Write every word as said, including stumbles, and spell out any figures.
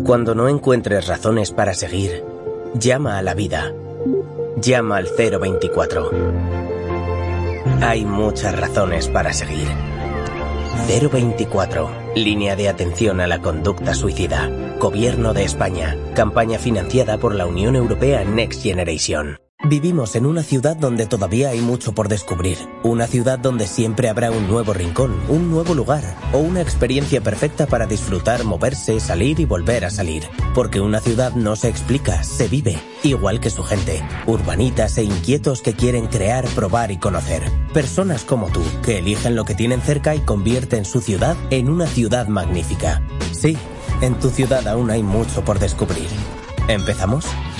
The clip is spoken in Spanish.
Cuando no encuentres razones para seguir, llama a la vida. Llama al cero veinticuatro. Hay muchas razones para seguir. cero veinticuatro. Línea de atención a la conducta suicida. Gobierno de España. Campaña financiada por la Unión Europea Next Generation. Vivimos en una ciudad donde todavía hay mucho por descubrir. Una ciudad donde siempre habrá un nuevo rincón, un nuevo lugar o una experiencia perfecta para disfrutar, moverse, salir y volver a salir. Porque una ciudad no se explica, se vive, igual que su gente. Urbanitas e inquietos que quieren crear, probar y conocer. Personas como tú, que eligen lo que tienen cerca y convierten su ciudad en una ciudad magnífica. Sí, en tu ciudad aún hay mucho por descubrir. ¿Empezamos?